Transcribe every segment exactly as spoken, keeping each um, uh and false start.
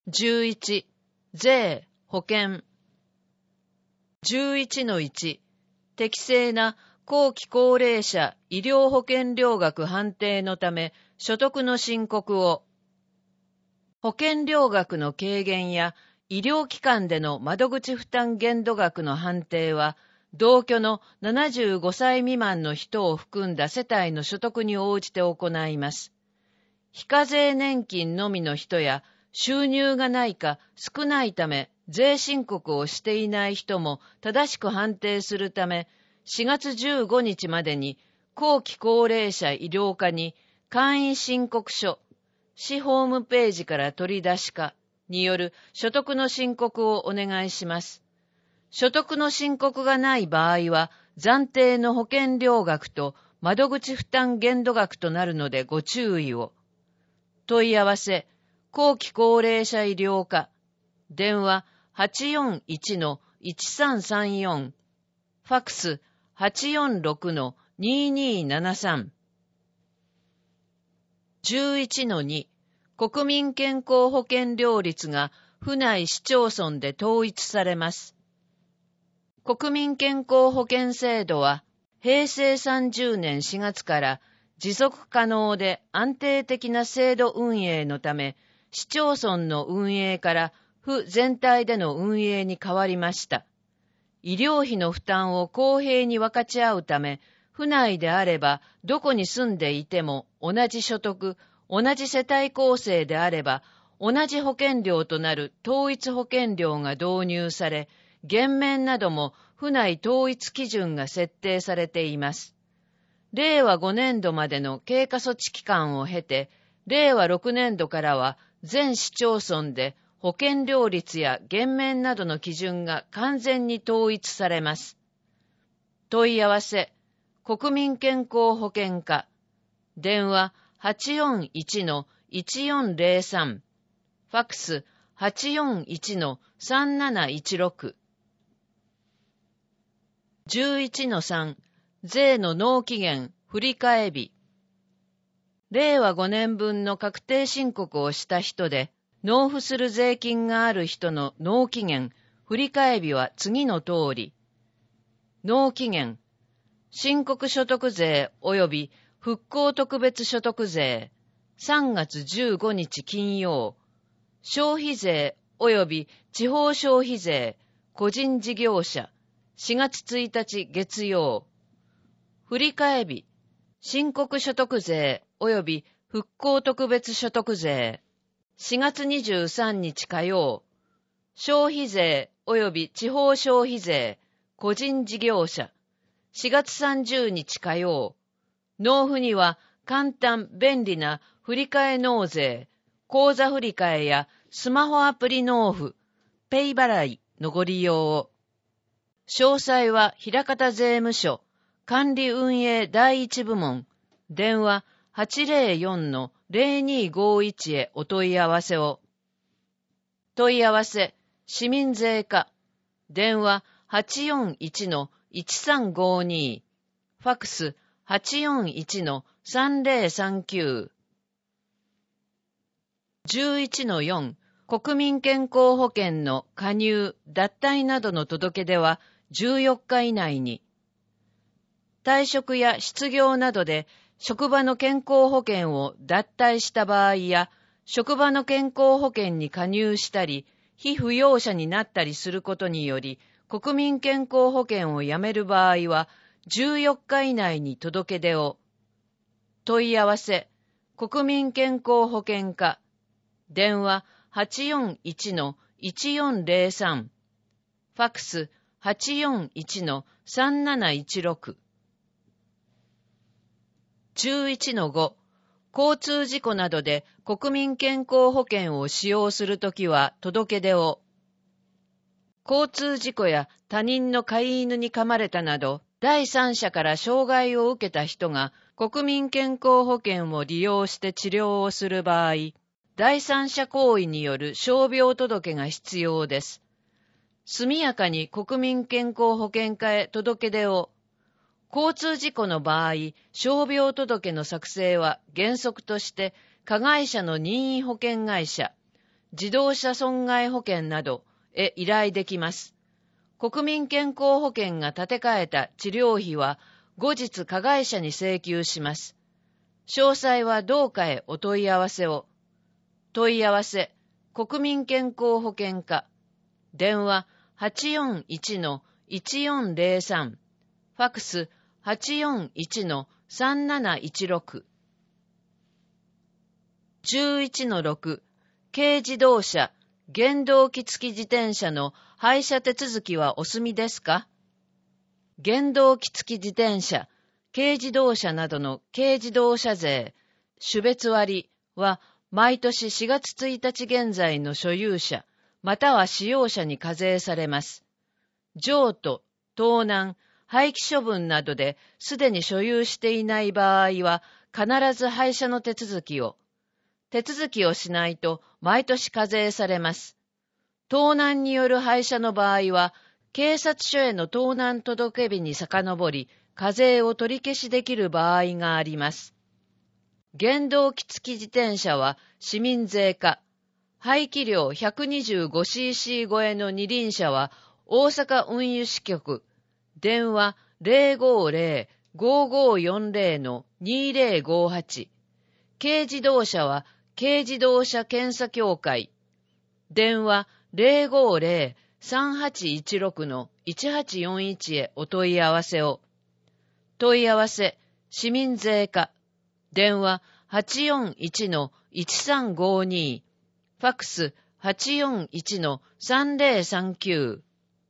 じゅういち、税、保険。じゅういちのいち、適正な後期高齢者医療保険料額判定のため所得の申告を。保険料額の軽減や医療機関での窓口負担限度額の判定は、同居のななじゅうごさい未満の人を含んだ世帯の所得に応じて行います。非課税年金のみの人や収入がないか少ないため税申告をしていない人も正しく判定するため、しがつじゅうごにちまでに後期高齢者医療課に簡易申告書、市ホームページから取り出しかによる所得の申告をお願いします。所得の申告がない場合は、暫定の保険料額と窓口負担限度額となるのでご注意を。問い合わせ、後期高齢者医療課。電話 はちよんいちのいちさんさんよん。ファックス はちよんろくのににななさん。じゅういちのに、国民健康保険料率が府内市町村で統一されます。国民健康保険制度は、へいせいさんじゅうねんしがつから持続可能で安定的な制度運営のため、市町村の運営から府全体での運営に変わりました。医療費の負担を公平に分かち合うため、府内であればどこに住んでいても同じ所得、同じ世帯構成であれば同じ保険料となる統一保険料が導入され、減免なども府内統一基準が設定されています。れいわごねんどまでの経過措置期間を経て、れいわろくねんどからは全市町村で保険料率や減免などの基準が完全に統一されます。問い合わせ、国民健康保険課。電話 はちよんいちのいちよんぜろさん。ファックス はちよんいちのさんなないちろく。じゅういちのさん、税の納期限、振替日。れいわごねんぶんの確定申告をした人で、納付する税金がある人の納期限、振替日は次の通り。納期限、申告所得税及び復興特別所得税、さんがつじゅうごにち金曜、消費税及び地方消費税、個人事業者、しがつついたち月曜、振替日、申告所得税及び復興特別所得税、しがつにじゅうさんにち火曜、消費税及び地方消費税、個人事業者、しがつさんじゅうにち火曜、納付には簡単便利な振替納税、口座振替やスマホアプリ納付、ペイ払いのご利用を。詳細は枚方税務署管理運営第一部門、電話 はちぜろよんのぜろにごいち へお問い合わせを。問い合わせ、市民税課、電話 はちよんいちのいちさんごに、ファックス はちよんいちのさんぜろさんきゅう。じゅういちのよん、国民健康保険の加入、脱退などの届け出はじゅうよっか以内に。退職や失業などで職場の健康保険を脱退した場合や、職場の健康保険に加入したり、被扶養者になったりすることにより、国民健康保険をやめる場合は、じゅうよっか以内に届け出を。問い合わせ、国民健康保険課。電話 はちよんいちのいちよんぜろさん。ファックス はちよんいちのさんなないちろく。じゅういちのご、交通事故などで国民健康保険を使用するときは届け出を。交通事故や他人の飼い犬に噛まれたなど、第三者から傷害を受けた人が国民健康保険を利用して治療をする場合、第三者行為による傷病届が必要です。速やかに国民健康保険課へ届け出を。交通事故の場合、傷病届の作成は原則として加害者の任意保険会社、 自動車損害保険などへ依頼できます。国民健康保険が立て替えた治療費は後日加害者に請求します。詳細は同課へお問い合わせを。問い合わせ、国民健康保険課。電話 はちよんいちのいちよんゼロさん。ファクス はちよんいちのさんなないちろく。じゅういちのろく。軽自動車、原動機付き自転車の廃車手続きはお済みですか？原動機付き自転車、軽自動車などの軽自動車税、種別割は毎年しがつついたち現在の所有者、または使用者に課税されます。譲渡、盗難、廃棄処分などですでに所有していない場合は必ず廃車の手続きを。手続きをしないと毎年課税されます。盗難による廃車の場合は、警察署への盗難届日に遡り、課税を取り消しできる場合があります。原動機付き自転車は市民税課。排気量 ひゃくにじゅうごシーシー 超えの二輪車は大阪運輸支局。電話 ゼロごゼロ ごごよんゼロのにゼロごはち。軽自動車は軽自動車検査協会。電話 ゼロごゼロ さんはちいちろくのいちはちよんいち へお問い合わせを。問い合わせ、市民税課。電話 はちよんいちのいちさんごに。ファクス はちよんいちのさんゼロさんきゅう。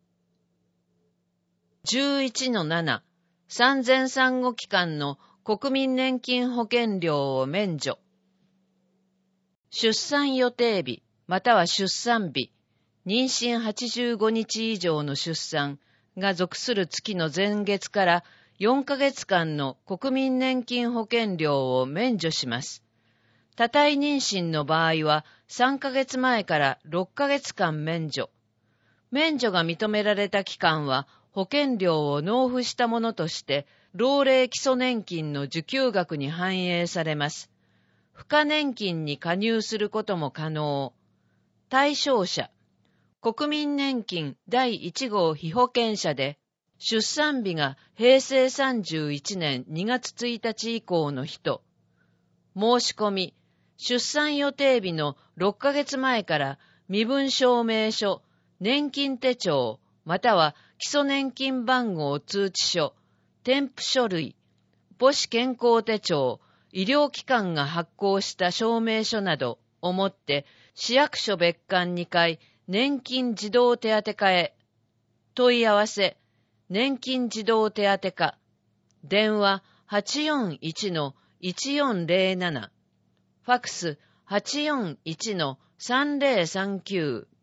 じゅういちのなな。産前産後期間の国民年金保険料を免除。出産予定日、または出産日、妊娠はちじゅうごにち以上の出産が属する月の前月からよんかげつかんの国民年金保険料を免除します。多胎妊娠の場合はさんかげつまえからろっかげつかん免除。免除が認められた期間は保険料を納付したものとして老齢基礎年金の受給額に反映されます。付加年金に加入することも可能。対象者、国民年金だいいち号被保険者で、出産日がへいせいさんじゅういちねんにがつついたち以降の人。申し込み、出産予定日のろっかげつまえから身分証明書、年金手帳、または基礎年金番号通知書、添付書類、母子健康手帳、医療機関が発行した証明書などをもって市役所別館にかい年金児童手当課へ。問い合わせ、年金児童手当課。電話 はちよんいちのいちよんゼロなな。ファクス はちよんいちのさんゼロさんきゅう。